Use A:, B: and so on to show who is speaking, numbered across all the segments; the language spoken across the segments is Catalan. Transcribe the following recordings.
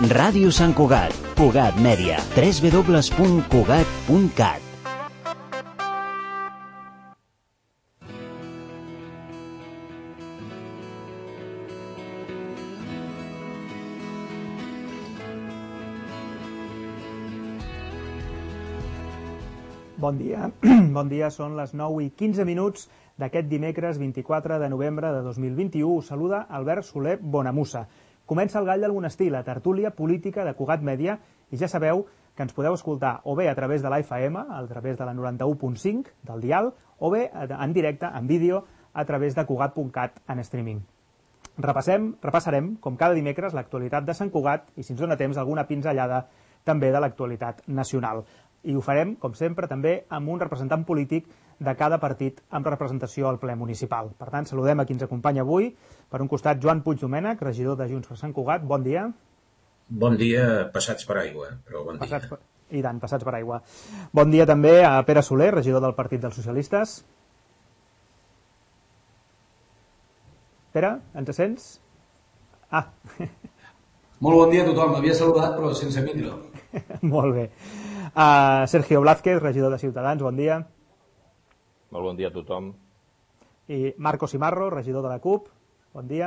A: Ràdio Sant Cugat, Cugat Mèdia, www.cugat.cat.
B: Bon dia, són les 9:15 d'aquest dimecres 24 de novembre de 2021. Us saluda Albert Soler Bonamussa. Comença el Gall del Monestir, la tertúlia política de Cugat Mèdia, i ja sabeu que ens podeu escoltar o bé a través de la FM, a través de la 91.5 del dial, o bé en directe, en vídeo, a través de Cugat.cat en streaming. Repassarem, com cada dimecres, l'actualitat de Sant Cugat i, si ens dona temps, alguna pinzellada també de l'actualitat nacional. I ho farem, com sempre, també amb un representant polític de cada partit amb representació al ple municipal. Per tant, saludem a qui ens acompanya avui. Per un costat, Joan Puigdomènech, regidor de Junts per Sant Cugat. Bon dia.
C: Bon dia, passats per aigua, però bon dia.
B: I tant, passats per aigua. Bon dia també a Pere Soler, regidor del Partit dels Socialistes. Pere, ens sents?
D: Molt bon dia a tothom. M'havia saludat, però sense micro.
B: Molt bé. Sergio Blázquez, regidor de Ciutadans, bon dia.
E: Molt bon dia a tothom.
B: I Marco Simarro, regidor de la CUP, bon dia.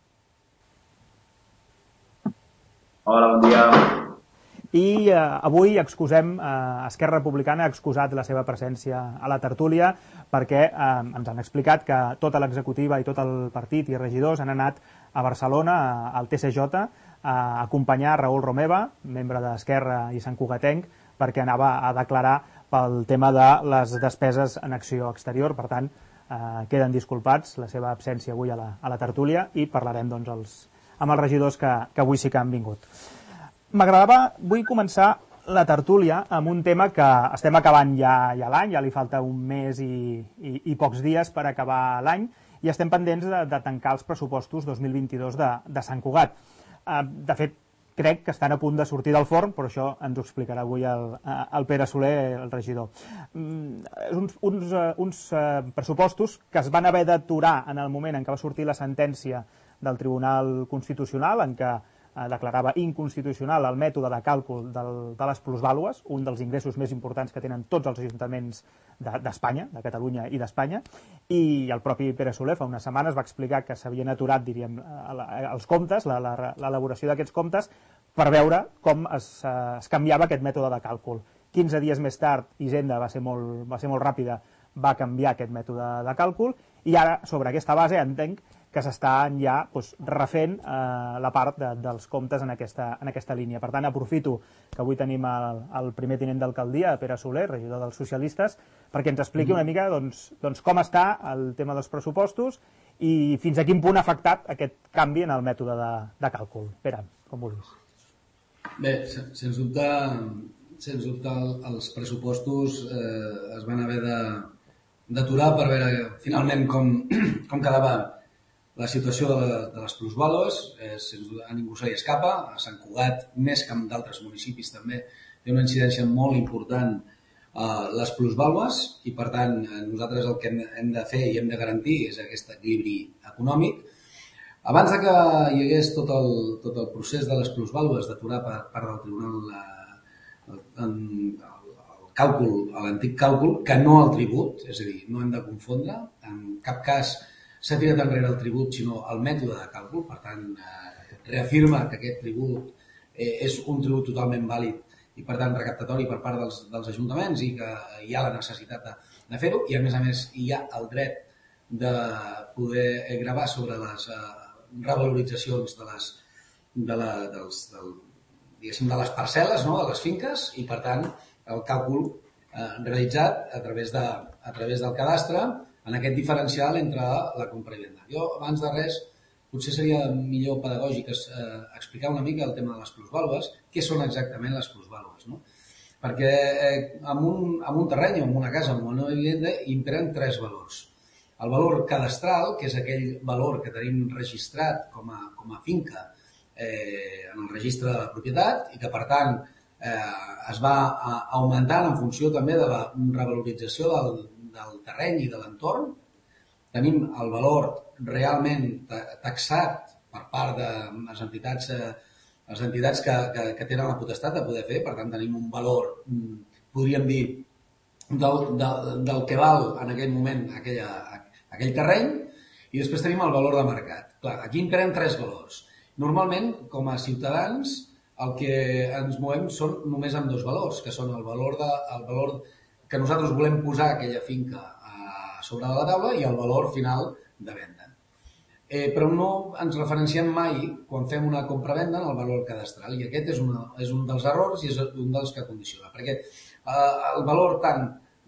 F: Hola, bon dia.
B: I avui Esquerra Republicana ha excusat la seva presència a la tertúlia perquè ens han explicat que tota l'executiva i tot el partit i regidors han anat a Barcelona, al TCJ, a acompanyar Raül Romeva, membre d'Esquerra i Sant Cugatenc, perquè anava a declarar pel tema de les despeses en acció exterior. Per tant, queden disculpats la seva absència avui a la tertúlia i parlarem amb els regidors que avui sí que han vingut. Vull començar la tertúlia amb un tema que estem acabant ja l'any, ja li falta un mes i pocs dies per acabar l'any, i estem pendents de tancar els pressupostos 2022 de Sant Cugat. De fet, crec que estan a punt de sortir del forn, però això ens ho explicarà avui el Pere Soler, el regidor. Uns pressupostos que es van haver d'aturar en el moment en què va sortir la sentència del Tribunal Constitucional, en què declarava inconstitucional el mètode de càlcul de les plusvàlues, un dels ingressos més importants que tenen tots els ajuntaments d'Espanya, de Catalunya i d'Espanya, i el propi Pere Soler fa unes setmanes va explicar que s'havien aturat, diríem, els comptes, l'elaboració d'aquests comptes, per veure com es canviava aquest mètode de càlcul. 15 dies més tard, Hisenda va ser molt ràpida, va canviar aquest mètode de càlcul, i ara, sobre aquesta base, entenc que s'estan ja refent la part dels comptes en aquesta línia. Per tant, aprofito que avui tenim el primer tinent d'alcaldia, Pere Soler, regidor dels Socialistes, perquè ens expliqui una mica com està el tema dels pressupostos i fins a quin punt ha afectat aquest canvi en el mètode de càlcul. Pere, com vulguis.
D: Bé, sens dubte els pressupostos es van haver d'aturar per veure finalment com quedava la situació de les plusvàlues. A ningú se li escapa. A Sant Cugat, més que en d'altres municipis també, té una incidència molt important les plusvàlues i, per tant, nosaltres el que hem de fer i hem de garantir és aquest equilibri econòmic. Abans que hi hagués tot el procés de les plusvàlues d'aturar per part del Tribunal l'antic càlcul, que no el tribut, és a dir, no hem de confondre, en cap cas s'ha tirat enrere el tribut, sinó el mètode de càlcul. Per tant, reafirma que aquest tribut és un tribut totalment vàlid i, per tant, recaptatori per part dels ajuntaments i que hi ha la necessitat de fer-ho. I, a més, hi ha el dret de poder gravar sobre les revaloritzacions de les parcel·les, de les finques, i, per tant, el càlcul realitzat a través del cadastre en aquest diferencial entre la compra i venda. Jo, abans de res, potser seria millor pedagògic explicar una mica el tema de les plusvàlues, què són exactament les plusvàlues, no? Perquè en un terreny o en una casa, en una vivenda, imperen tres valors. El valor cadastral, que és aquell valor que tenim registrat com a finca en el registre de la propietat i que, per tant, es va augmentant en funció també de la revalorització del terreny i de l'entorn. Tenim el valor realment taxat per part de les entitats les entitats que tenen la potestat de poder fer, per tant tenim un valor, podríem dir, del que val en aquell moment aquell terreny, i després tenim el valor de mercat. Clar, aquí encarem tres valors. Normalment, com a ciutadans, el que ens movem són només amb dos valors, que són el valor que nosaltres volem posar aquella finca sobre de la taula i el valor final de venda. Però no ens referenciem mai, quan fem una compra-venda, en el valor cadastral, i aquest és un dels errors i és un dels que condiciona, perquè el valor tant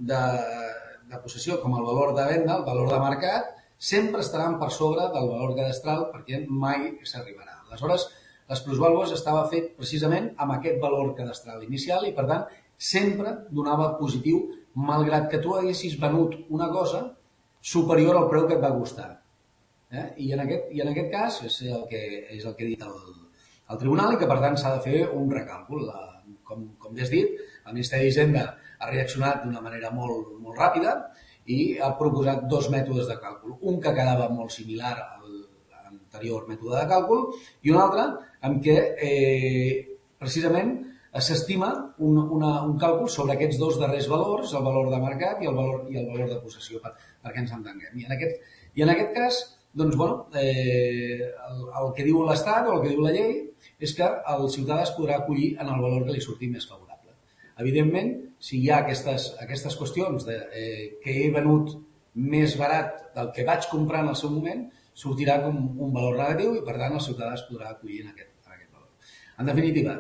D: de possessió com el valor de venda, el valor de mercat, sempre estaran per sobre del valor cadastral perquè mai s'arribarà. Aleshores, les plusvàlues estava fet precisament amb aquest valor cadastral inicial i, per tant, sempre donava positiu, malgrat que tu haguessis venut una cosa superior al preu que et va costar. I en aquest cas és el que ha dit el tribunal i que, per tant, s'ha de fer un recàlcul. Com ja has dit, el Ministeri d'Hisenda ha reaccionat d'una manera molt, molt ràpida i ha proposat dos mètodes de càlcul. Un que quedava molt similar a l'anterior mètode de càlcul i un altre en què precisament s'estima un càlcul sobre aquests dos darrers valors, el valor de mercat i el valor de possessió, perquè ens entenguem. I en aquest cas, doncs, bueno, el que diu l'Estat o el que diu la llei és que el ciutadà es podrà acollir en el valor que li surti més favorable. Evidentment, si hi ha aquestes qüestions que he venut més barat del que vaig comprar en el seu moment, sortirà com un valor negatiu i, per tant, el ciutadà es podrà acollir en aquest valor. En definitiva,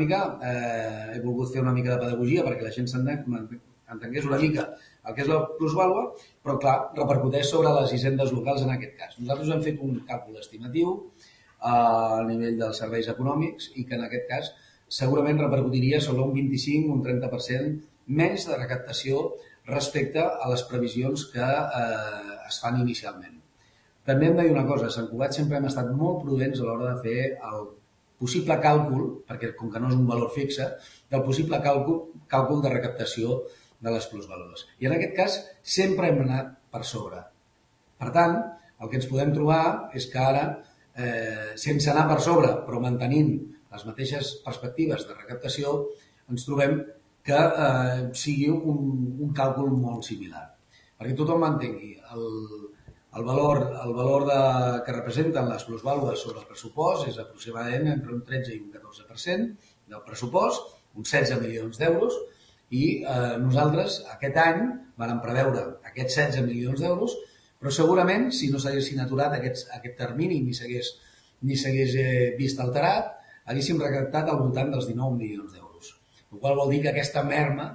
D: he volgut fer una mica de pedagogia perquè la gent entengués una mica el que és la plusvàlua, però, clar, repercuteix sobre les hisendes locals en aquest cas. Nosaltres hem fet un càlcul estimatiu a nivell dels serveis econòmics i que, en aquest cas, segurament repercutiria sobre un 25 o un 30% menys de recaptació respecte a les previsions que es fan inicialment. També hem de dir una cosa, a Sant Cugat sempre hem estat molt prudents a l'hora de fer el possible càlcul, perquè com que no és un valor fixe, del possible càlcul de recaptació de les plusvàlues. I en aquest cas sempre hem anat per sobre. Per tant, el que ens podem trobar és que ara, sense anar per sobre, però mantenint les mateixes perspectives de recaptació, ens trobem que sigui un càlcul molt similar. Perquè tothom m'entengui, el valor que representen les plusvàlues sobre el pressupost és aproximadament entre un 13 i un 14% del pressupost, uns 16 milions d'euros, i nosaltres aquest any vam preveure aquests 16 milions d'euros, però segurament si no s'haguessin aturat aquest termini ni s'hagués vist alterat, haguéssim recaptat al voltant dels 19 milions d'euros. El qual vol dir que aquesta merma,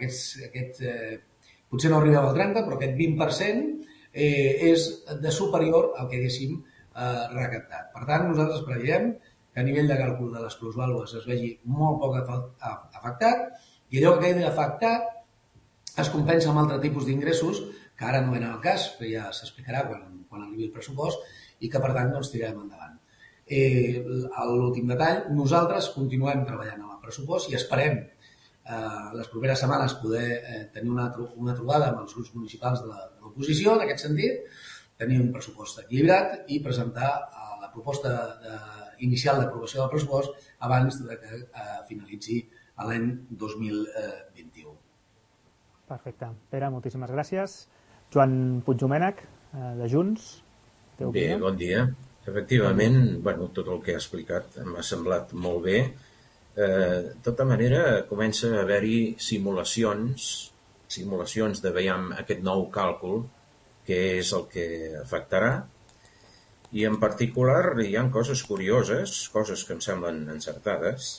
D: potser no arribem al 30, però aquest 20% és de superior al que haguéssim recaptat. Per tant, nosaltres preveiem que a nivell de càlcul de les plusvàlues es vegi molt poc afectat i allò que quedi afectat es compensa amb altre tipus d'ingressos que ara no venen al cas, que ja s'explicarà quan arribi el pressupost i que per tant doncs tirarem endavant. L'últim detall, nosaltres continuem treballant amb el pressupost i esperem les properes setmanes poder tenir una trobada amb els grups municipals de l'oposició en aquest sentit, tenir un pressupost equilibrat i presentar la proposta inicial d'aprovació del pressupost abans que finalitzi l'any 2021.
B: Perfecte. Pere, moltíssimes gràcies. Joan Puigdomènech, de Junts.
C: Bé, bon dia. Efectivament, tot el que ha explicat m'ha semblat molt bé. De tota manera, comença a haver-hi simulacions de veiem aquest nou càlcul, que és el que afectarà, i en particular hi ha coses curioses, coses que em semblen encertades.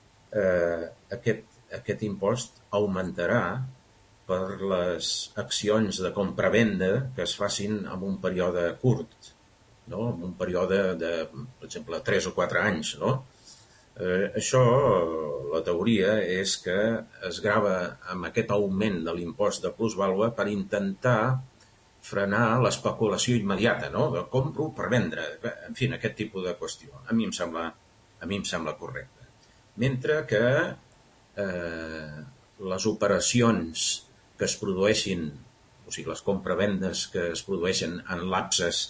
C: Aquest impost augmentarà per les accions de compra-venda que es facin en un període curt, no? En un període de, per exemple, 3 o 4 anys, no? Això, la teoria és que es grava amb aquest augment de l'impost de plusvàlua per intentar frenar l'especulació immediata, no? De compro per vendre, en fi, aquest tipus de qüestió. A mi em sembla correcte. Mentre que les operacions que es produeixin, o sigui, les compravendes que es produeixen en lapses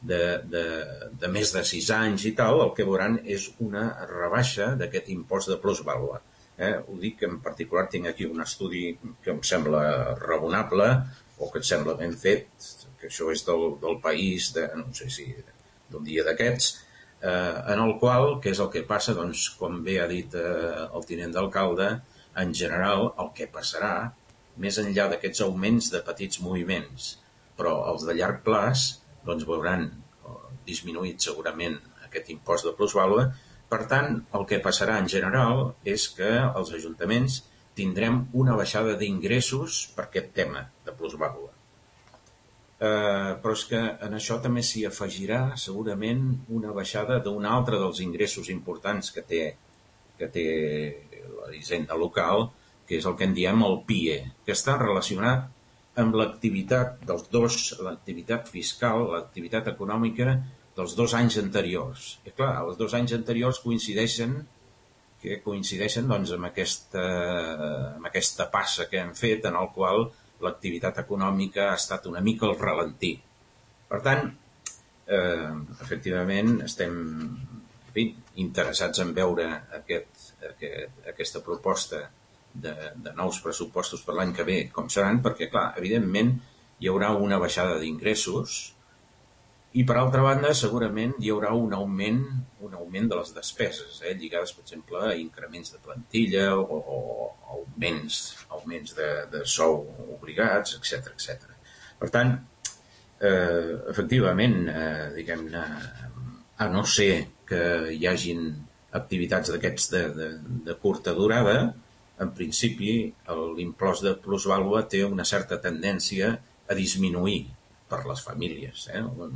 C: de més de 6 anys i tal, el que veuran és una rebaixa d'aquest impost de plusvàlua. Ho dic, en particular tinc aquí un estudi que em sembla raonable o que em sembla ben fet, que això és del País, no sé si d'un dia d'aquests, en el qual, què és el que passa? Doncs, com bé ha dit el tinent d'alcalde, en general el que passarà, més enllà d'aquests augments de petits moviments, però els de llarg plaç, doncs veuran disminuït segurament aquest impost de plusvàlua. Per tant, el que passarà en general és que els ajuntaments tindrem una baixada d'ingressos per aquest tema de plusvàlua. Però és que en això també s'hi afegirà segurament una baixada d'un altre dels ingressos importants que té la hisenda local, que és el que en diem el PIE, que està relacionat amb l'activitat dels dos, l'activitat fiscal, l'activitat econòmica dels 2 anys anteriors. I clar, els 2 anys anteriors coincideixen doncs, amb aquesta passa que hem fet, en el qual l'activitat econòmica ha estat una mica al ralentí. Per tant, efectivament, estem interessats en veure aquesta proposta de nous pressupostos per l'any que ve, com seran, perquè, clar, evidentment hi haurà una baixada d'ingressos i, per altra banda, segurament hi haurà un augment de les despeses, lligades, per exemple, a increments de plantilla o augments de sou obligats, etc. Per tant, efectivament, diguem-ne, a no ser que hi hagin activitats d'aquests de curta durada, en principi l'impost de plusvàlua té una certa tendència a disminuir per les famílies,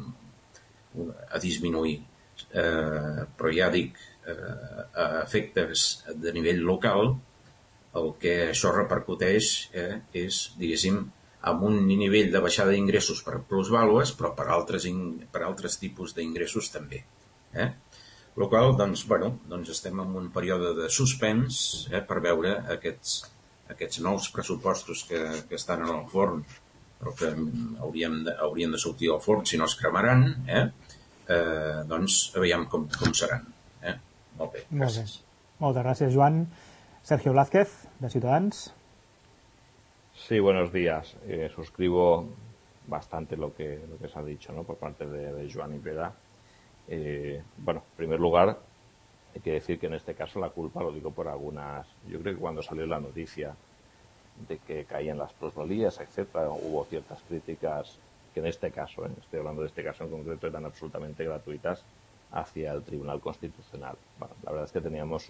C: a disminuir. Però ja dic, a efectes de nivell local, el que això repercuteix és, diguéssim, amb un nivell de baixada d'ingressos per plusvàlues, però per altres tipus d'ingressos també. El qual, doncs, estem en un període de suspens per veure aquests nous pressupostos que estan en el forn, però que haurien de sortir al forn, si no es cremaran, doncs veiem com seran. Molt bé, gràcies.
B: Moltes gràcies, Joan. Sergio Blázquez, de Ciutadans.
E: Sí, buenos días. Suscribo bastante lo que se ha dicho, ¿no?, por parte de Joan y Pera. Bueno, en primer lugar, hay que decir que en este caso la culpa, lo digo por algunas... Yo creo que cuando salió la noticia de que caían las plusvalías, etcétera, hubo ciertas críticas que en este caso, estoy hablando de este caso en concreto, eran absolutamente gratuitas hacia el Tribunal Constitucional. Bueno, la verdad es que teníamos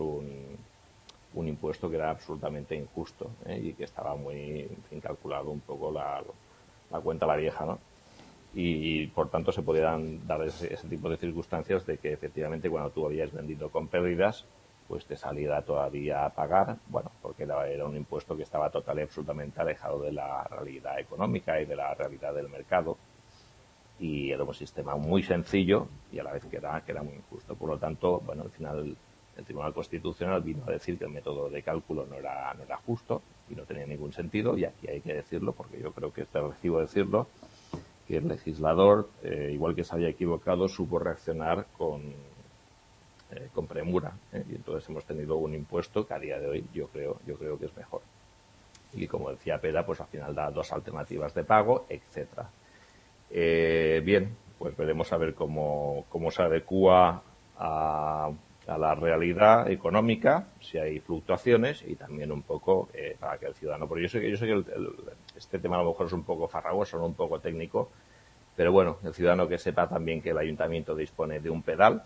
E: un impuesto que era absolutamente injusto y que estaba muy calculado un poco la cuenta a la vieja, ¿no? Y por tanto se podían dar ese tipo de circunstancias de que efectivamente cuando tú habías vendido con pérdidas, pues te saliera todavía a pagar, bueno, porque era un impuesto que estaba total y absolutamente alejado de la realidad económica y de la realidad del mercado, y era un sistema muy sencillo y a la vez que era muy injusto. Por lo tanto, bueno, al final el Tribunal Constitucional vino a decir que el método de cálculo no era justo y no tenía ningún sentido, y aquí hay que decirlo porque yo creo que es de recibo decirlo, que el legislador, igual que se había equivocado, supo reaccionar con premura, y entonces hemos tenido un impuesto que a día de hoy yo creo que es mejor. Y como decía Pera, pues al final da 2 alternativas de pago, etcétera. Bien, pues veremos a ver cómo se adecúa a la realidad económica, si hay fluctuaciones, y también un poco para que el ciudadano, porque yo sé que este tema a lo mejor es un poco farragoso, no un poco técnico, pero bueno, el ciudadano que sepa también que el ayuntamiento dispone de un pedal,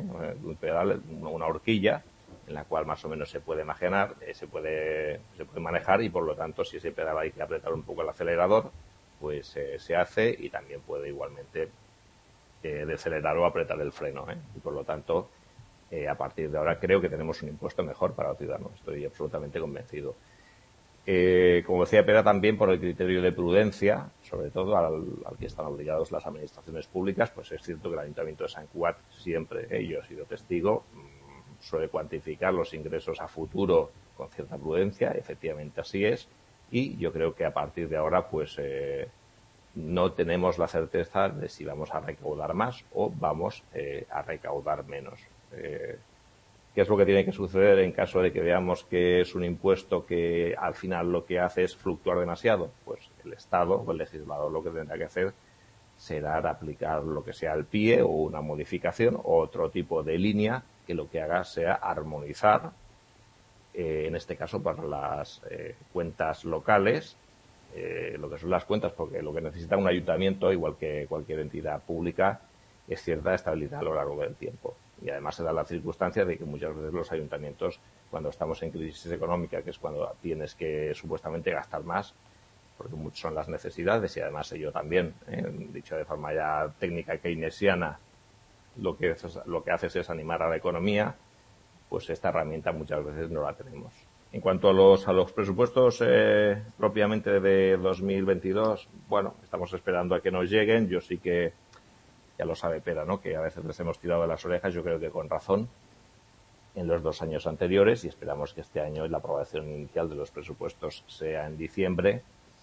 E: una horquilla, en la cual más o menos se puede imaginar, se puede manejar, y por lo tanto si ese pedal hay que apretar un poco el acelerador, pues se hace, y también puede igualmente decelerar o apretar el freno, y por lo tanto a partir de ahora creo que tenemos un impuesto mejor para el ciudadano, estoy absolutamente convencido. Como decía Pera, también por el criterio de prudencia, sobre todo al que están obligados las administraciones públicas, pues es cierto que el Ayuntamiento de Sant Cugat siempre, yo he sido testigo, suele cuantificar los ingresos a futuro con cierta prudencia, efectivamente así es, y yo creo que a partir de ahora pues no tenemos la certeza de si vamos a recaudar más o vamos a recaudar menos. ¿Qué es lo que tiene que suceder en caso de que veamos que es un impuesto que al final lo que hace es fluctuar demasiado? Pues el Estado o el legislador lo que tendrá que hacer será aplicar lo que sea el PIE o una modificación o otro tipo de línea que lo que haga sea armonizar, en este caso para las cuentas locales, lo que son las cuentas, porque lo que necesita un ayuntamiento, igual que cualquier entidad pública, es cierta estabilidad a lo largo del tiempo. Y además se da la circunstancia de que muchas veces los ayuntamientos, cuando estamos en crisis económica, que es cuando tienes que supuestamente gastar más, porque muchas son las necesidades, y además ello también, dicho de forma ya técnica keynesiana, lo que haces es animar a la economía, pues esta herramienta muchas veces no la tenemos. En cuanto a los presupuestos propiamente de 2022, bueno, estamos esperando a que nos lleguen. Yo sí que, ya lo sabe Pera, ¿no?, que a veces les hemos tirado de las orejas, yo creo que con razón, en los 2 años anteriores, y esperamos que este año la aprobación inicial de los presupuestos sea en diciembre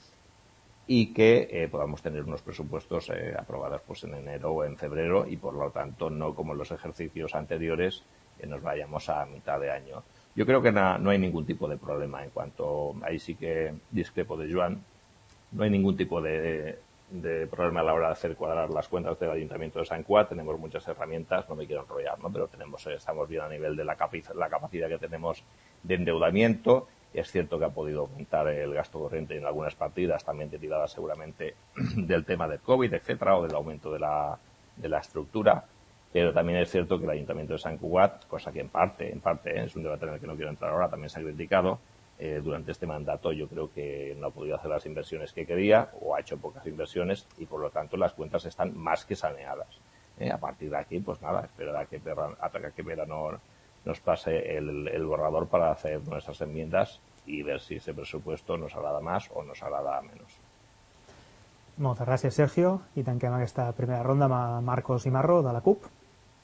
E: y que podamos tener unos presupuestos aprobados pues en enero o en febrero, y por lo tanto no como en los ejercicios anteriores que nos vayamos a mitad de año. Yo creo que no hay ningún tipo de problema en cuanto, ahí sí que discrepo de Joan, no hay ningún tipo de problema a la hora de hacer cuadrar las cuentas del Ayuntamiento de Sant Cugat. Tenemos muchas herramientas, no me quiero enrollar, ¿no?, pero estamos bien a nivel de la capacidad que tenemos de endeudamiento. Es cierto que ha podido aumentar el gasto corriente en algunas partidas, también derivadas seguramente del tema del COVID, etcétera, o del aumento de la estructura. Pero también es cierto que el Ayuntamiento de Sant Cugat, cosa que en parte, es un debate en el que no quiero entrar ahora, también se ha criticado, durante este mandato yo creo que no ha podido hacer las inversiones que quería o ha hecho pocas inversiones y por lo tanto las cuentas están más que saneadas. A partir de aquí, pues nada, esperar a que Pera nos pase el borrador para hacer nuestras enmiendas y ver si ese presupuesto nos agrada más o nos agrada menos.
B: Moltes gràcies, Sergio. I tanquem aquesta primera ronda amb Marcos Imarro, de la CUP.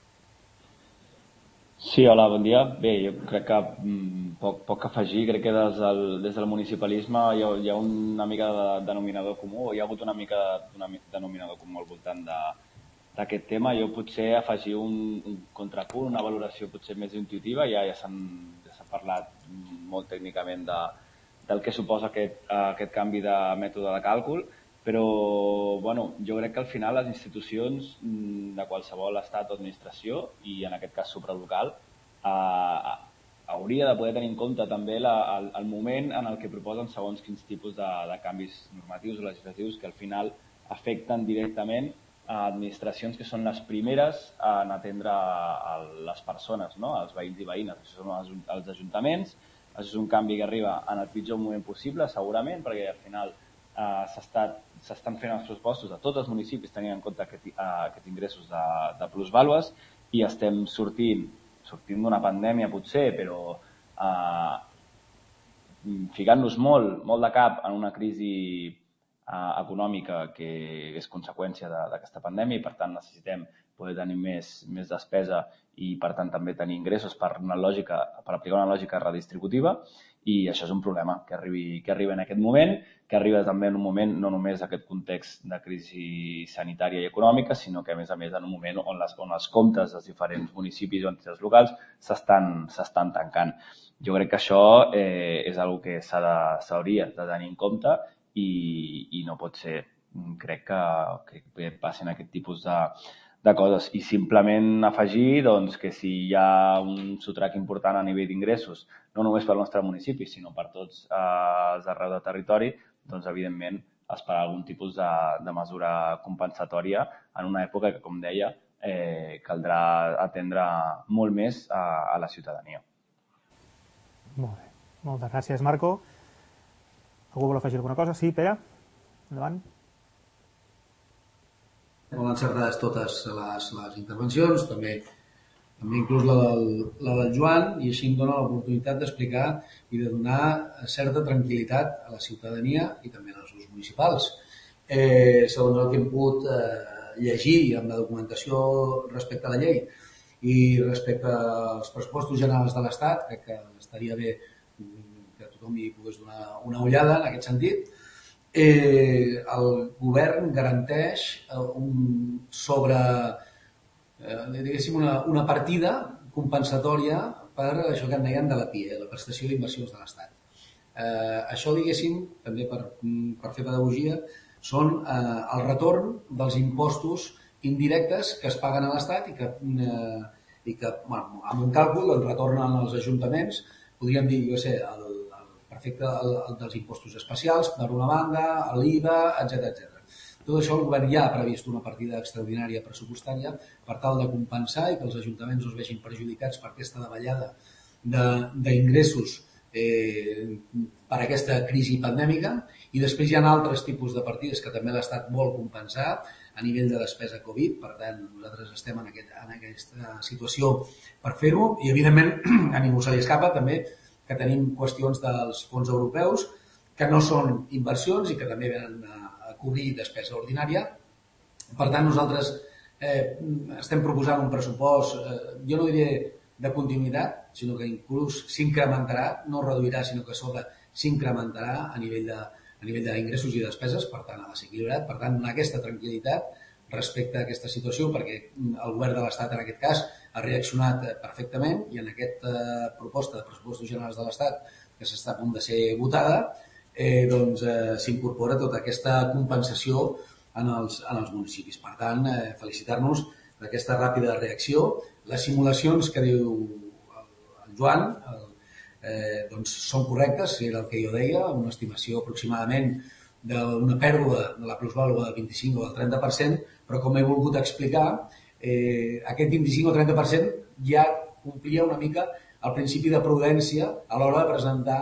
G: Sí, hola, bon dia. Bé, jo crec que poc a afegir. Crec que des del municipalisme hi ha una mica de denominador comú, hi ha hagut una mica de denominador comú al voltant d'aquest tema. Jo potser afegir un contrapunt, una valoració potser més intuïtiva. Ja s'ha parlat molt tècnicament del que suposa aquest canvi de mètode de càlcul, però bueno, jo crec que al final les institucions de qualsevol estat o administració, i en aquest cas supralocal, hauria de poder tenir en compte també el moment en el que proposen segons quins tipus de canvis normatius o legislatius que al final afecten directament a administracions que són les primeres en atendre les persones, no?, els veïns i veïnes. Això són els ajuntaments. Això és un canvi que arriba en el pitjor moment possible, segurament, perquè al final s'estan fent els pressupostos de tots els municipis tenint en compte aquests ingressos de plusvàlues, i estem sortint d'una pandèmia potser, però ficant-nos molt de cap en una crisi econòmica que és conseqüència d'aquesta pandèmia, i per tant necessitem poder tenir més despesa i per tant també tenir ingressos per aplicar una lògica redistributiva, i això és un problema que arriba en aquest moment, que arriba també en un moment no només d'aquest context de crisi sanitària i econòmica, sinó que a més en un moment on els comptes dels diferents municipis o entitats locals s'estan tancant. Jo crec que això és una cosa que s'hauria de tenir en compte i no pot ser, crec que passin aquest tipus de coses. I simplement afegir que si hi ha un sotrac important a nivell d'ingressos, no només pel nostre municipi, sinó per tots els d'arreu del territori, doncs evidentment esperar algun tipus de mesura compensatòria en una època que, com deia, caldrà atendre molt més a la ciutadania.
B: Molt bé. Moltes gràcies, Marco. Algú vol afegir alguna cosa? Sí, Pere? Endavant.
D: Molt encertades totes les intervencions, també inclús la del Joan, i així em dona l'oportunitat d'explicar i de donar certa tranquil·litat a la ciutadania i també als grups municipals. Segons el que hem pogut llegir amb la documentació respecte a la llei i respecte als pressupostos generals de l'Estat, crec que estaria bé que tothom hi pogués donar una ullada en aquest sentit. el govern garanteix una partida compensatòria per això que en deien de la PIE, la prestació d'inversions de l'Estat. Això, diguéssim, també per fer pedagogia, són el retorn dels impostos indirectes que es paguen a l'Estat i que amb un càlcul doncs, retornen als ajuntaments, podríem dir, dels impostos especials, per una banda, l'IVA, etc. Tot això el govern ja ha previst una partida extraordinària pressupostària per tal de compensar i que els ajuntaments no es vegin perjudicats per aquesta davallada d'ingressos per aquesta crisi pandèmica, i després hi ha altres tipus de partides que també l'Estat vol compensar a nivell de despesa Covid. Per tant, nosaltres estem en aquesta situació per fer-ho, i evidentment a ningú se li escapa també que tenim qüestions dels fons europeus que no són inversions i que també venen a cobrir despesa ordinària. Per tant, nosaltres estem proposant un pressupost, jo no diré de continuïtat, sinó que inclús s'incrementarà, no reduirà, sinó que s'incrementarà a nivell d'ingressos i despeses, per tant, ha de ser equilibrat. Per tant, donar aquesta tranquil·litat respecte a aquesta situació, perquè el govern de l'Estat, en aquest cas, ha reaccionat perfectament, i en aquesta proposta de pressupostos generals de l'Estat, que s'està a punt de ser votada, s'incorpora tota aquesta compensació en els municipis. Per tant, felicitar-nos d'aquesta ràpida reacció. Les simulacions que diu el Joan són correctes, era el que jo deia, una estimació aproximadament d'una pèrdua de la plusvàlua del 25 o del 30%, però com he volgut explicar, aquest 25 o 30% ja complia una mica el principi de prudència a l'hora de presentar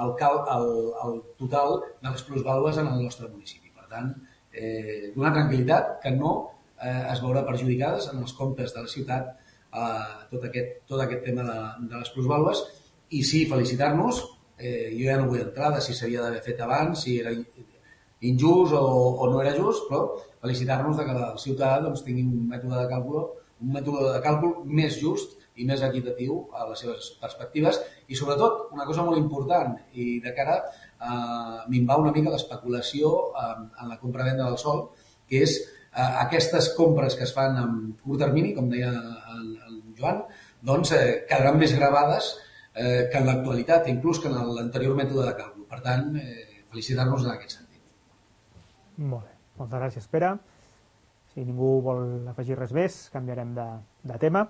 D: el total de les plusvàlues en el nostre municipi. Per tant, donar tranquil·litat que no es veurà perjudicades en els comptes de la ciutat tot aquest tema de les plusvàlues. I sí, felicitar-nos, jo ja no vull entrar de si s'havia d'haver fet abans, si era injust o no era just, però felicitar-nos que el ciutadà tingui un mètode de càlcul més just i més equitatiu a les seves perspectives, i sobretot, una cosa molt important, i de cara a minvar una mica l'especulació en la compra-venda del sòl, que és aquestes compres que es fan en curt termini, com deia el Joan, doncs quedaran més gravades que en l'actualitat, inclús que en l'anterior mètode de càlcul. Per tant, felicitar-nos en aquest sentit.
B: Molt bé, moltes gràcies, Pere. Si ningú vol afegir res més, canviarem de tema.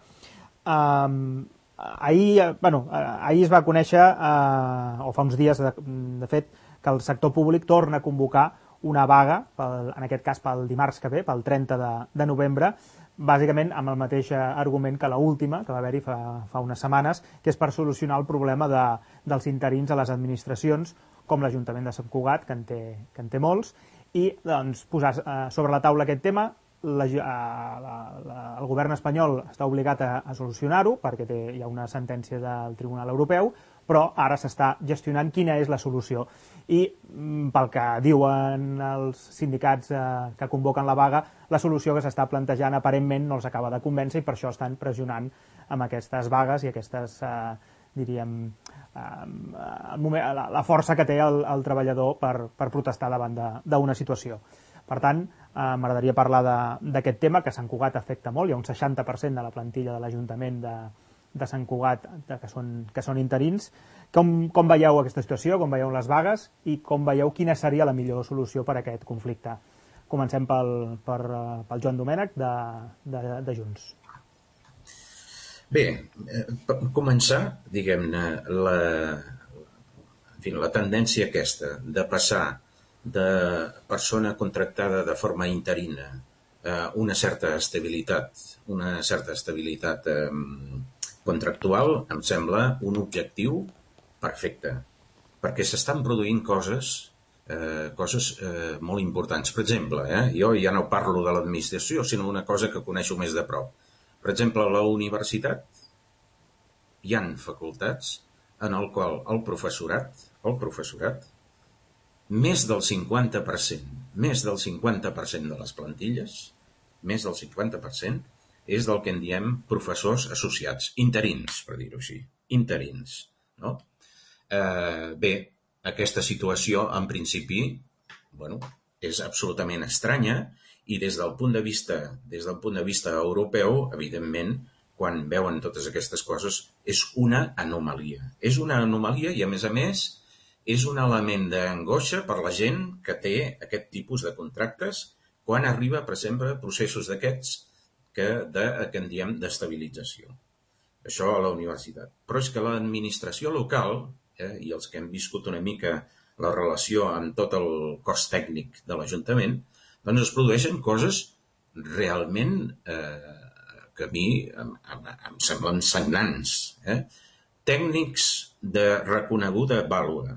B: Ahir es va conèixer, o fa uns dies, de fet, que el sector públic torna a convocar una vaga, en aquest cas pel dimarts que ve, pel 30 de novembre, bàsicament amb el mateix argument que l'última, que va haver-hi fa unes setmanes, que és per solucionar el problema dels interins a les administracions, com l'Ajuntament de Sant Cugat, que en té molts, i doncs, posar sobre la taula aquest tema. El govern espanyol està obligat a solucionar-ho perquè hi ha una sentència del Tribunal Europeu, però ara s'està gestionant quina és la solució. I pel que diuen els sindicats que convoquen la vaga, la solució que s'està plantejant aparentment no els acaba de convèncer, i per això estan pressionant amb aquestes vagues i aquestes, diríem, la força que té el treballador per protestar davant d'una situació. Per tant, m'agradaria parlar d'aquest tema, que Sant Cugat afecta molt. Hi ha un 60% de la plantilla de l'Ajuntament de Sant Cugat que són interins. Com veieu aquesta situació, com veieu les vagues i com veieu quina seria la millor solució per a aquest conflicte? Comencem pel Joan Domènech, de Junts.
C: Bé, per començar, diguem-ne, la tendència aquesta de passar de persona contractada de forma interina a una certa estabilitat contractual, em sembla un objectiu perfecte, perquè s'estan produint coses molt importants. Per exemple, jo ja no parlo de l'administració, sinó d'una cosa que coneixo més de prop. Per exemple, a la universitat hi ha facultats en el qual el professorat, més del 50% de les plantilles, més del 50%, és del que en diem professors associats, interins, per dir-ho així, interins. No? Bé, aquesta situació, en principi, és absolutament estranya i des del punt de vista europeu, evidentment, quan veuen totes aquestes coses, és una anomalia. És una anomalia i, a més, és un element d'angoixa per la gent que té aquest tipus de contractes quan arriba, per exemple, a processos d'aquests que en diem d'estabilització. Això a la universitat. Però és que l'administració local, i els que hem viscut una mica la relació amb tot el cos tècnic de l'Ajuntament, doncs es produeixen coses realment que a mi em semblen sagnants. Tècnics de reconeguda vàlua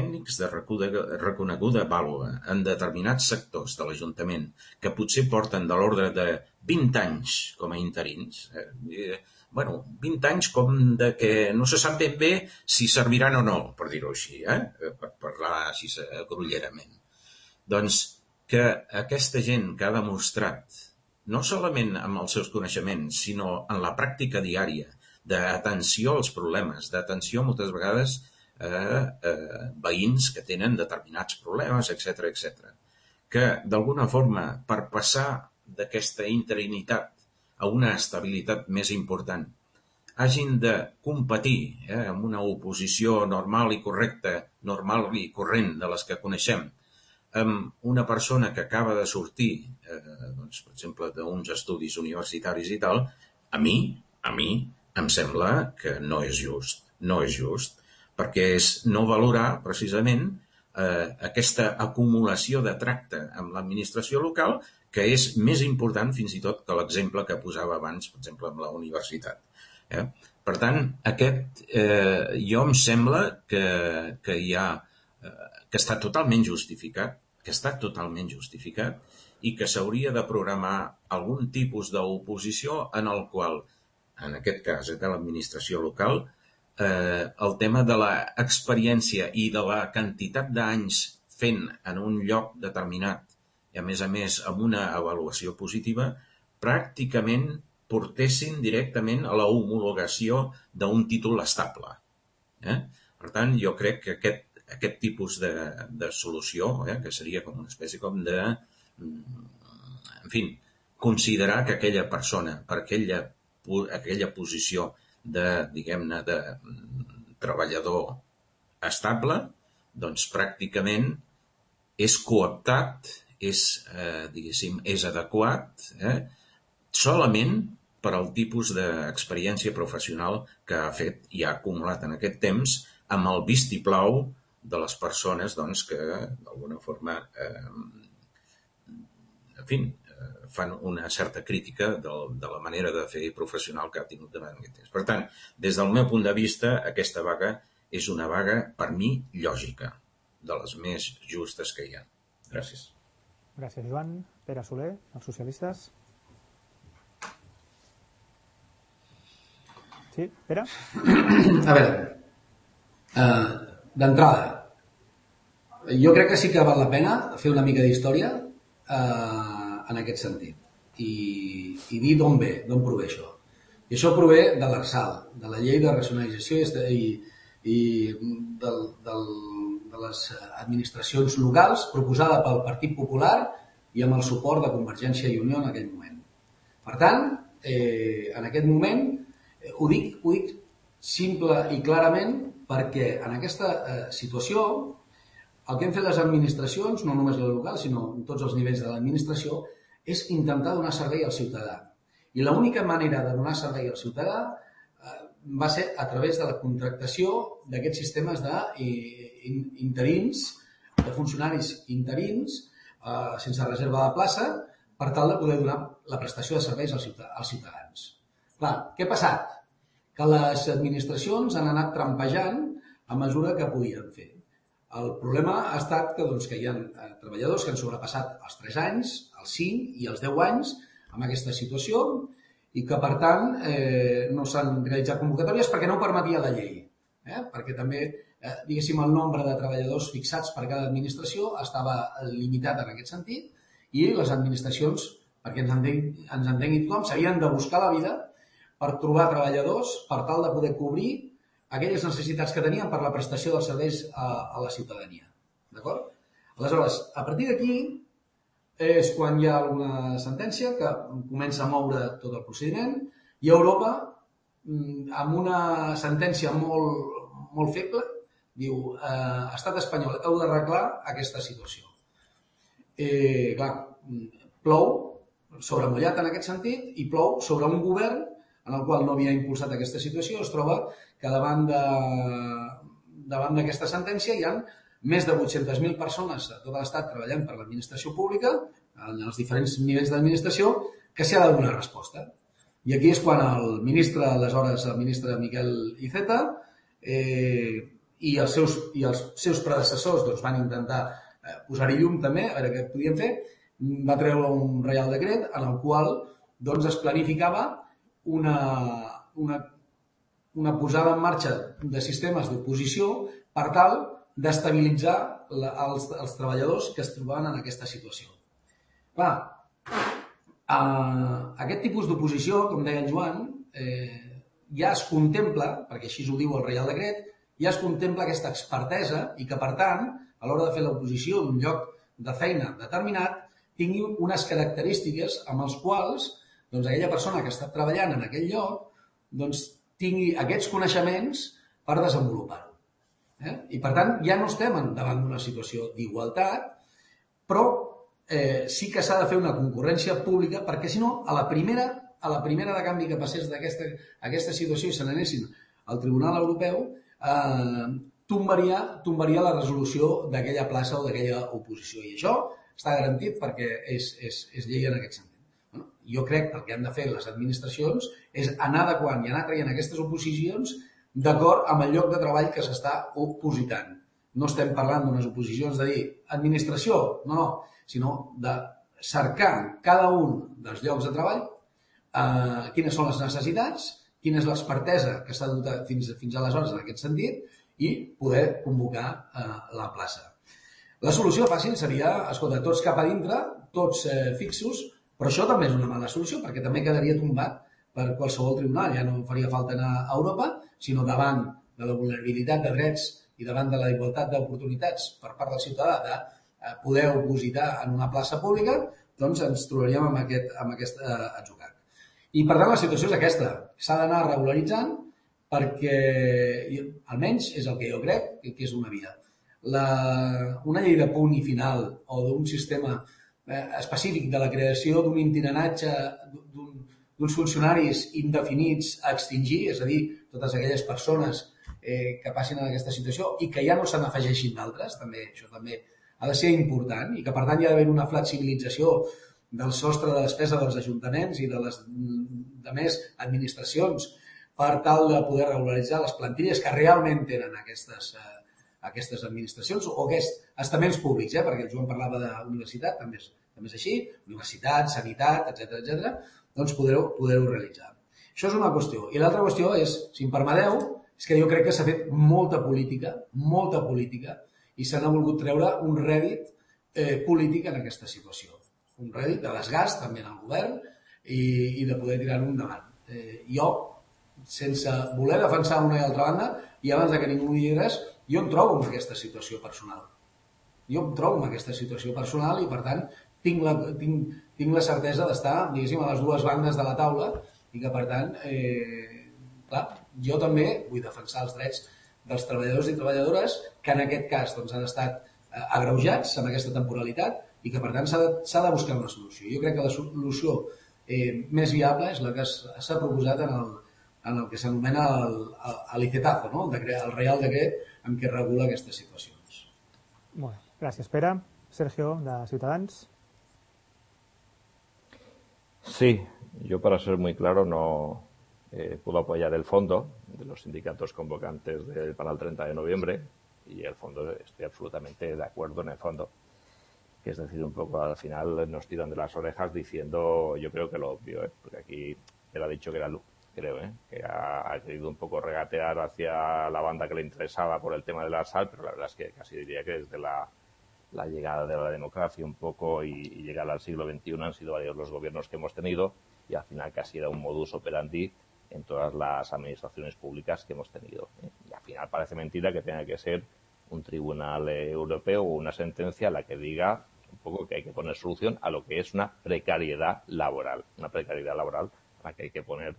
C: en determinats sectors de l'Ajuntament que potser porten de l'ordre de 20 anys com a interins. 20 anys com de que no se sap ben bé si serviran o no, per dir-ho així, per parlar així grollerament. Doncs que aquesta gent que ha demostrat, no solament amb els seus coneixements, sinó en la pràctica diària, d'atenció als problemes, d'atenció moltes vegades veïns que tenen determinats problemes, etc., que d'alguna forma per passar d'aquesta interinitat a una estabilitat més important hagin de competir amb una oposició normal i correcta, normal i corrent de les que coneixem, amb una persona que acaba de sortir, per exemple, d'uns estudis universitaris i tal, a mi em sembla que no és just, perquè és no valorar precisament aquesta acumulació de tracte amb l'administració local, que és més important fins i tot que l'exemple que posava abans, per exemple, amb la universitat. Per tant, jo em sembla que està totalment justificat, i que s'hauria de programar algun tipus d'oposició en el qual, en aquest cas de l'administració local, el tema de l'experiència i de la quantitat d'anys fent en un lloc determinat, i a més amb una avaluació positiva, pràcticament portessin directament a la homologació d'un títol estable. Per tant, jo crec que aquest tipus de solució, que seria com una espècie de, en fi, considerar que aquella persona, per aquella posició diguem-ne, de treballador estable, doncs pràcticament és cooptat, és adequat, solament per al tipus d'experiència professional que ha fet i ha acumulat en aquest temps amb el vistiplau de les persones que d'alguna forma en fi, fan una certa crítica de la manera de fer professional que ha tingut durant aquest temps. Per tant, des del meu punt de vista, aquesta vaga és una vaga, per mi, lògica, de les més justes que hi ha. Gràcies.
B: Gràcies, Joan. Pere Soler, els socialistes. Sí, Pere?
D: A veure, d'entrada, jo crec que sí que val la pena fer una mica d'història en aquest sentit i dir d'on ve, d'on prové això. I això prové de l'ARSAL, de la llei de racionalització i de les administracions locals proposada pel Partit Popular i amb el suport de Convergència i Unió en aquell moment. Per tant, en aquest moment ho dic simple i clarament perquè en aquesta situació el que hem fet les administracions, no només la local, sinó en tots els nivells de l'administració, és intentar donar servei al ciutadà. I l'única manera de donar servei al ciutadà va ser a través de la contractació d'aquests sistemes d'interins, de funcionaris interins, sense reserva de plaça, per tal de poder donar la prestació de serveis als ciutadans. Clar, què ha passat? Que les administracions han anat trampejant a mesura que podien fer. El problema ha estat que hi ha treballadors que han sobrepassat els 3 anys, els 5 i els 10 anys amb aquesta situació i que, per tant, no s'han realitzat convocatòries perquè no ho permetia la llei. Perquè també, diguéssim, el nombre de treballadors fixats per cada administració estava limitat en aquest sentit i les administracions, perquè ens entengui tothom, s'havien de buscar la vida per trobar treballadors per tal de poder cobrir aquelles necessitats que tenien per la prestació dels serveis a la ciutadania. D'acord? Aleshores, a partir d'aquí és quan hi ha alguna sentència que comença a moure tot el procediment i Europa, amb una sentència molt feble, diu, Estat espanyol, heu d'arreglar aquesta situació. Clar, plou sobre mullat en aquest sentit i plou sobre un govern en el qual no havia impulsat aquesta situació. Es troba que davant d'aquesta sentència hi ha més de 800.000 persones a tot l'Estat treballant per l'administració pública, en els diferents nivells d'administració, que s'hi ha de donar resposta. I aquí és quan el ministre, aleshores el ministre Miquel Iceta, i els seus predecessors doncs, van intentar posar-hi llum també, a veure què podien fer, va treure un reial decret en el qual doncs, es planificava una posada en marxa de sistemes d'oposició per tal d'estabilitzar els treballadors que es trobaven en aquesta situació. Clar, aquest tipus d'oposició, com deia el Joan, ja es contempla, perquè així ho diu el Reial Decret, ja es contempla aquesta expertesa i que, per tant, a l'hora de fer l'oposició d'un lloc de feina determinat, tingui unes característiques amb els quals doncs, aquella persona que està treballant en aquell lloc doncs, tingui aquests coneixements per desenvolupar-ho. I, per tant, ja no estem davant d'una situació d'igualtat, però sí que s'ha de fer una concurrència pública perquè, si no, a la primera de canvi que passés d'aquesta situació i se n'anessin al Tribunal Europeu, tombaria la resolució d'aquella plaça o d'aquella oposició. I això està garantit perquè és llei en aquest sentit. Jo crec que el que han de fer les administracions és anar adequant i anar traient aquestes oposicions d'acord amb el lloc de treball que s'està opositant. No estem parlant d'unes oposicions de dir administració, no, sinó de cercar en cada un dels llocs de treball quines són les necessitats, quina és l'expertesa que s'ha dut fins aleshores en aquest sentit i poder convocar la plaça. La solució fàcil seria, escolta, tots cap a dintre, tots fixos, però això també és una mala solució, perquè també quedaria tombat per qualsevol tribunal. Ja no faria falta anar a Europa, sinó davant de la vulnerabilitat de drets i davant de la igualtat d'oportunitats per part del ciutadà de poder opositar en una plaça pública, doncs ens trobaríem amb aquest atzucac. I, per tant, la situació és aquesta. S'ha d'anar regularitzant perquè, almenys, és el que jo crec que és una via. Una llei de punt i final o d'un sistema específic de la creació d'un itineratge d'uns funcionaris indefinits a extingir, és a dir, totes aquelles persones que passin en aquesta situació i que ja no se n'afegeixin d'altres, això també ha de ser important i que, per tant, hi ha d'haver una flexibilització del sostre de despesa dels ajuntaments i de les demés administracions per tal de poder regularitzar les plantilles que realment tenen aquestes administracions o aquests estaments públics, perquè el Joan parlava d'universitat, també és així, universitat, sanitat, etc., doncs poder-ho realitzar. Això és una qüestió. I l'altra qüestió és, si em permeteu, és que jo crec que s'ha fet molta política, i se n'ha volgut treure un rèdit polític en aquesta situació. Un rèdit de desgast també en el govern i de poder tirar-ho endavant. Jo, sense voler defensar una i altra banda, i abans que ningú digui res, jo em trobo en aquesta situació personal. I, per tant, tinc la certesa d'estar, diguéssim, a les dues bandes de la taula i que, per tant, clar, jo també vull defensar els drets dels treballadors i treballadores que en aquest cas han estat agreujats en aquesta temporalitat i que, per tant, s'ha de buscar una solució. Jo crec que la solució més viable és la que s'ha proposat en el que s'anomena l'ICETAZO, el Reial Decret en què regula aquestes situacions.
B: Molt bé. Gràcies, Pere. Sergio, de Ciutadans.
E: Sí, yo para ser muy claro no puedo apoyar el fondo de los sindicatos convocantes para el 30 de noviembre y el fondo estoy absolutamente de acuerdo en el fondo, que es decir, un poco al final nos tiran de las orejas diciendo, yo creo que lo obvio, porque aquí él ha dicho que era que ha querido un poco regatear hacia la banda que le interesaba por el tema de la sal, pero la verdad es que casi diría que desde la llegada de la democracia un poco y llegar al siglo XXI han sido varios los gobiernos que hemos tenido y al final casi era un modus operandi en todas las administraciones públicas que hemos tenido. Y al final parece mentira que tenga que ser un tribunal europeo o una sentencia en la que diga un poco que hay que poner solución a lo que es una precariedad laboral a la que hay que poner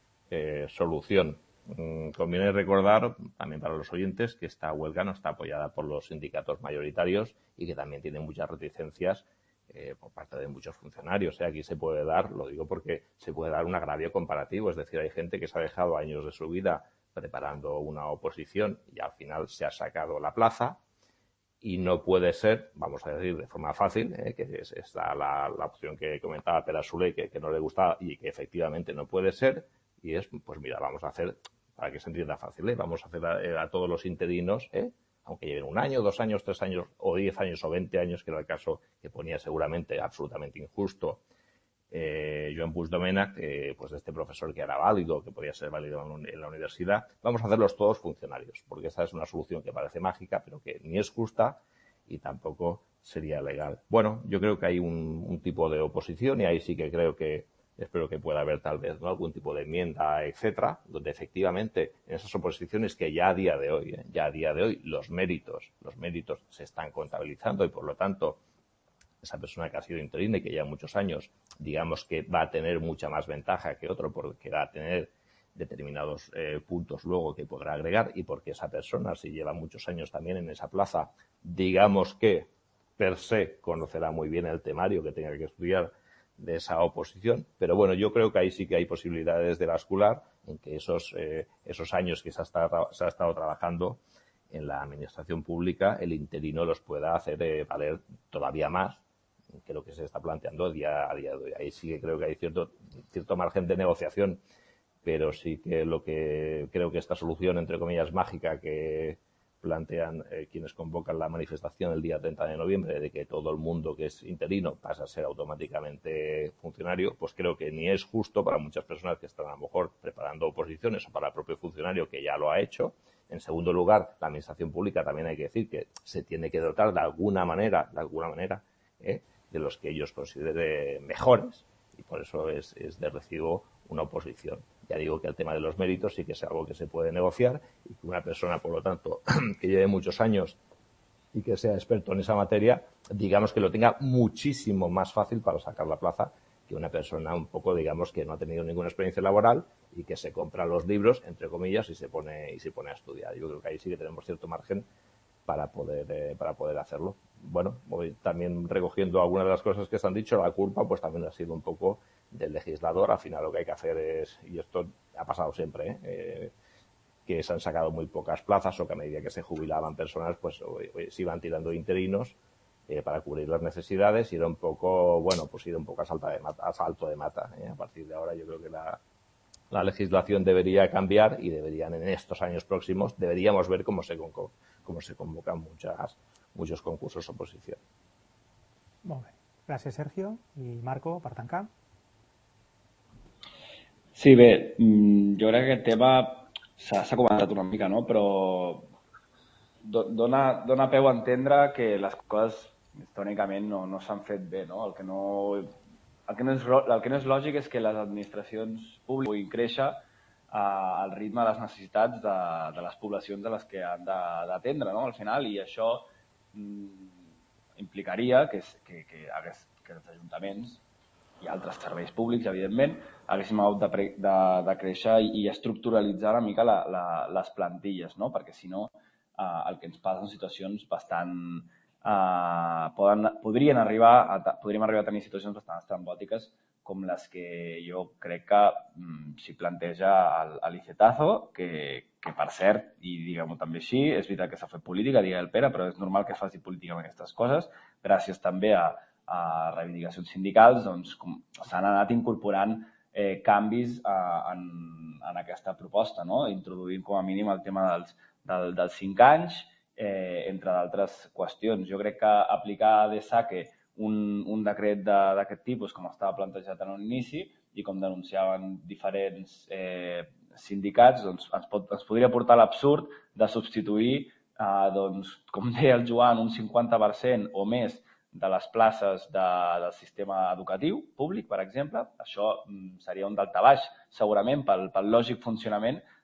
E: solución. Conviene recordar, también para los oyentes, que esta huelga no está apoyada por los sindicatos mayoritarios y que también tiene muchas reticencias por parte de muchos funcionarios. Aquí se puede dar, lo digo porque se puede dar un agravio comparativo, es decir, hay gente que se ha dejado años de su vida preparando una oposición y al final se ha sacado la plaza y no puede ser, vamos a decir de forma fácil, que es la opción que comentaba Pere Soler, que no le gustaba y que efectivamente no puede ser, y es, pues mira, vamos a hacer, para que se entienda fácil, vamos a hacer a todos los interinos, aunque lleven 1 año, 2 años, 3 años, o 10 años, o 20 años, que era el caso que ponía seguramente absolutamente injusto Joan Puigdomènech, pues de este profesor que era válido, que podía ser válido en la universidad. Vamos a hacerlos todos funcionarios, porque esa es una solución que parece mágica, pero que ni es justa y tampoco sería legal. Bueno, yo creo que hay un tipo de oposición y ahí sí que espero que pueda haber tal vez, ¿no?, algún tipo de enmienda, etcétera, donde efectivamente en esas oposiciones que ya a día de hoy los méritos se están contabilizando y por lo tanto esa persona que ha sido interina y que lleva muchos años, digamos que va a tener mucha más ventaja que otro porque va a tener determinados puntos luego que podrá agregar y porque esa persona, si lleva muchos años también en esa plaza, digamos que per se conocerá muy bien el temario que tenga que estudiar de esa oposición. Pero bueno, yo creo que ahí sí que hay posibilidades de bascular en que esos años que se ha estado trabajando en la administración pública, el interino los pueda hacer valer todavía más que lo que se está planteando a día de hoy. Ahí sí que creo que hay cierto margen de negociación, pero sí que lo que creo que esta solución, entre comillas, mágica que plantean quienes convocan la manifestación el día 30 de noviembre de que todo el mundo que es interino pasa a ser automáticamente funcionario, pues creo que ni es justo para muchas personas que están a lo mejor preparando oposiciones o para el propio funcionario que ya lo ha hecho. En segundo lugar, la administración pública también hay que decir que se tiene que dotar de alguna manera, de los que ellos consideren mejores y por eso es de recibo una oposición. Ya digo que el tema de los méritos sí que es algo que se puede negociar y que una persona, por lo tanto, que lleve muchos años y que sea experto en esa materia, digamos que lo tenga muchísimo más fácil para sacar la plaza que una persona un poco, digamos, que no ha tenido ninguna experiencia laboral y que se compra los libros, entre comillas, y se pone a estudiar. Yo creo que ahí sí que tenemos cierto margen para poder hacerlo. Bueno, voy también recogiendo algunas de las cosas que se han dicho. La culpa pues también ha sido un poco del legislador. Al final lo que hay que hacer es, y esto ha pasado siempre, que se han sacado muy pocas plazas o que a medida que se jubilaban personas pues se iban tirando interinos para cubrir las necesidades y era un poco, bueno, pues ir un poco a salto de mata. A partir de ahora yo creo que la legislación debería cambiar y deberían en estos años próximos deberíamos ver cómo se convocan muchos concursos oposició.
B: Molt bé. Gràcies, Sergio. I Marco, per tancar.
G: Sí, bé, jo crec que aquest tema s'ha comentat una mica, no? Però dona peu a entendre que les coses històricament no s'han fet bé, no? El que no és lògic és que les administracions públiques puguin créixer al ritme de les necessitats de les poblacions a les que han d'atendre, no? Al final, i això implicaria que els ajuntaments i altres serveis públics, evidentment, haguéssim hagut de créixer i estructuralitzar una mica les plantilles, no? Perquè si no, el que ens passa en situacions bastant... podríem arribar a tenir situacions bastant estrambòtiques com les que jo crec que s'hi planteja a l'Icetazo, que per cert, i diguem-ho també així, és veritat que s'ha fet política, digue el Pere, però és normal que es faci política amb aquestes coses, gràcies també a reivindicacions sindicals, doncs s'han anat incorporant canvis en aquesta proposta, no? Introduint com a mínim el tema dels 5 anys, entre d'altres qüestions. Jo crec que aplicar de saque un decret d'aquest tipus, com estava plantejat en un inici, i com denunciaven diferents sindicats, doncs ens podria portar l'absurd de substituir, com deia el Joan, un 50% o més de les places del sistema educatiu públic, per exemple. Això seria un daltabaix, segurament, pel lògic funcionament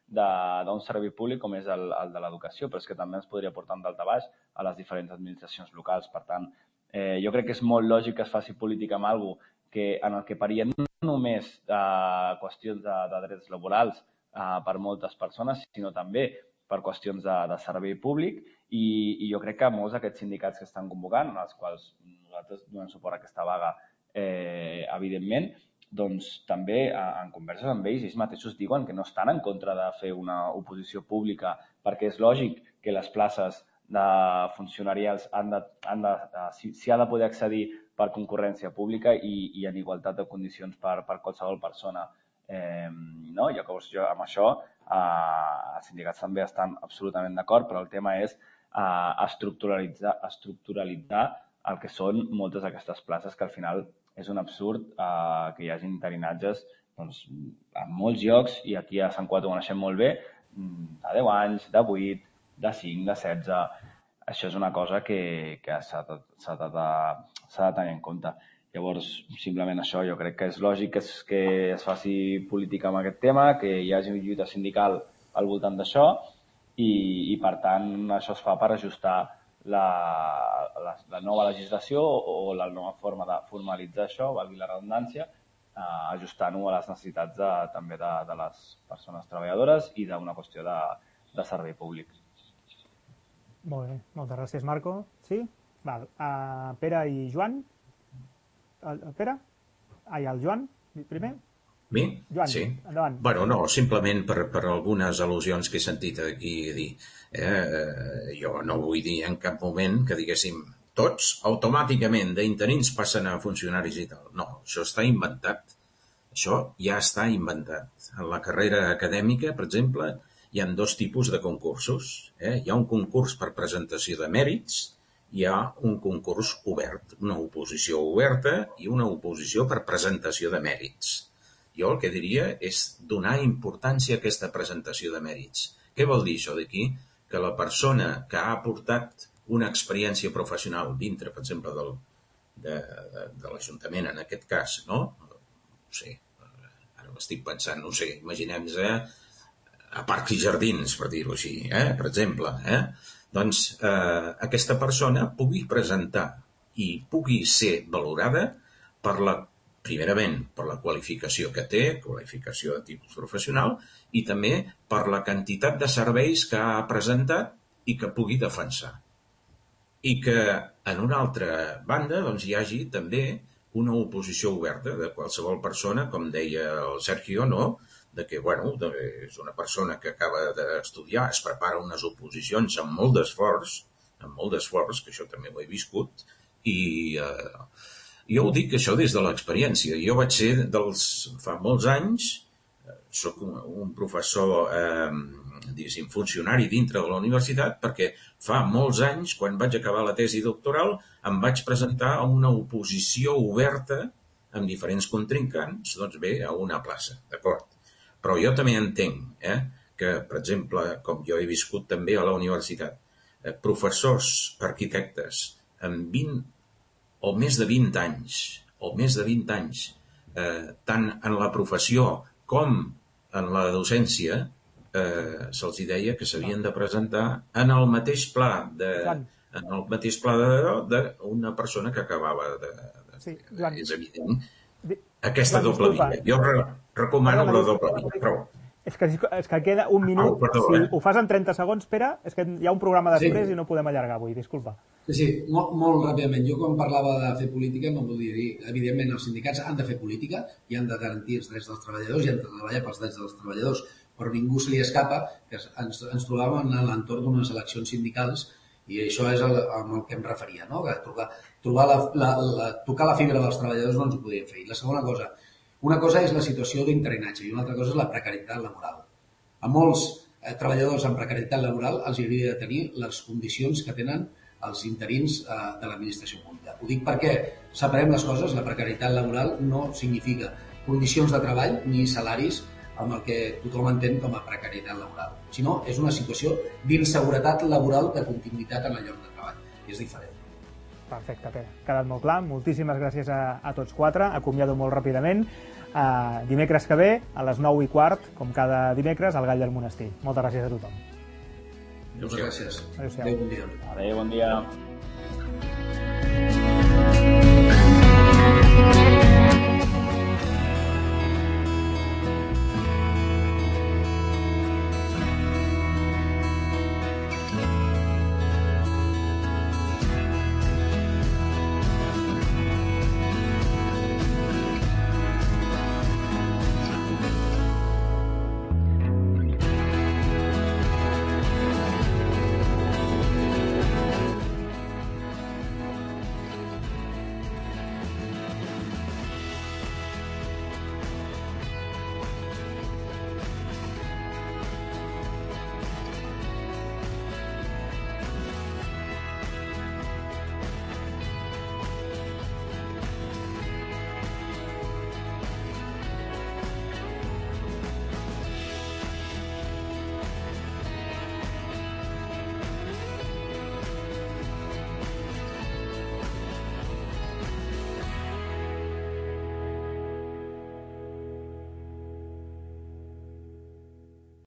G: d'un servei públic com és el de l'educació, però és que també ens podria portar un daltabaix a les diferents administracions locals. Per tant, jo crec que és molt lògic que es faci política amb alguna cosa en el que parien no només qüestions de drets laborals per moltes persones, sinó també per qüestions de servei públic, i jo crec que molts d'aquests sindicats que estan convocant, als quals nosaltres donem suport a aquesta vaga, evidentment, doncs també en converses amb ells mateixos diuen que no estan en contra de fer una oposició pública, perquè és lògic que les places de funcionarials s'hi ha de poder accedir per concurrència pública i en igualtat de condicions per qualsevol persona. Llavors, amb això els sindicats també estan absolutament d'acord, però el tema és estructuralitzar el que són moltes d'aquestes places, que al final és un absurd que hi hagi interinatges en molts llocs, i aquí a Sant Cugat ho coneixem molt bé, de 10 anys, de 8, de 5, de 16... Això és una cosa que s'ha de tenir en compte. Llavors, simplement això, jo crec que és lògic que es faci política amb aquest tema, que hi hagi una lluita sindical al voltant d'això, i per tant això es fa per ajustar la nova legislació o la nova forma de formalitzar això, valgui la redundància, ajustant-ho a les necessitats també de les persones treballadores i d'una qüestió de servei públic.
B: Molt bé, moltes gràcies, Marco. Sí? Val. Pere i Joan? El Pere? El Joan, primer?
C: Mi?
B: Joan,
C: sí.
B: Endavant.
C: Bueno, no, simplement per algunes al·lusions que he sentit aquí dir. Jo no vull dir en cap moment que diguéssim tots automàticament d'interins passen a funcionaris i tal. No, això està inventat. Això ja està inventat. En la carrera acadèmica, per exemple, hi ha 2 tipus de concursos. Hi ha un concurs per presentació de mèrits, hi ha un concurs obert, una oposició oberta i una oposició per presentació de mèrits. Jo el que diria és donar importància a aquesta presentació de mèrits. Què vol dir això d'aquí? Que la persona que ha aportat una experiència professional dintre, per exemple, de l'Ajuntament, en aquest cas, no? No sé, ara m'estic pensant, no sé, imaginem-nos a Parcs i Jardins, per dir-ho així, per exemple, doncs aquesta persona pugui presentar i pugui ser valorada primerament per la qualificació que té, qualificació de tipus professional, i també per la quantitat de serveis que ha presentat i que pugui defensar. I que, en una altra banda, doncs, hi hagi també una oposició oberta de qualsevol persona, com deia el Sergio, no?, de que, bueno, és una persona que acaba d'estudiar, es prepara unes oposicions amb molt d'esforç, que això també ho he viscut, i jo ho dic això des de l'experiència. Jo vaig ser fa molts anys, soc un professor, diguéssim, funcionari dintre de la universitat, perquè fa molts anys, quan vaig acabar la tesi doctoral, em vaig presentar a una oposició oberta amb diferents contrincants, doncs bé, a una plaça, d'acord? Però jo també entenc que, per exemple, com jo he viscut també a la universitat, professors arquitectes amb 20 o més de 20 anys, tant en la professió com en la docència, se'ls deia que s'havien de presentar en el mateix pla d'una persona que acabava de... És evident. Aquesta doble via. Jo recomano la doble via, però...
B: És que queda un minut. Si ho fas en 30 segons, Pere, és que hi ha un programa després i no podem allargar avui, disculpa.
D: Sí, molt ràpidament. Jo quan parlava de fer política me'n volia dir, evidentment, els sindicats han de fer política i han de garantir els drets dels treballadors i han de treballar pels drets dels treballadors, però ningú se li escapa que ens trobàvem en l'entorn d'unes eleccions sindicals i això és el que em referia, no? Que tocar la fibra dels treballadors no ens ho podien fer. I la segona cosa, una cosa és la situació d'interinatge i una altra cosa és la precarietat laboral. A molts treballadors amb precarietat laboral els hauria de tenir les condicions que tenen els interins de l'administració pública. Ho dic perquè separem les coses, la precarietat laboral no significa condicions de treball ni salaris amb el que tothom entén com a precarietat laboral, sinó és una situació d'inseguretat laboral de continuïtat en el lloc de treball, i és diferent.
B: Perfecte, Pere. Ha quedat molt clar. Moltíssimes gràcies a tots quatre. Acomiado molt ràpidament. Dimecres que ve, a les 9:15, com cada dimecres, al Gall del Monestir. Moltes gràcies a tothom.
D: Moltes gràcies.
B: Adéu-siau.
D: Adéu, bon dia.
G: Adéu, bon dia.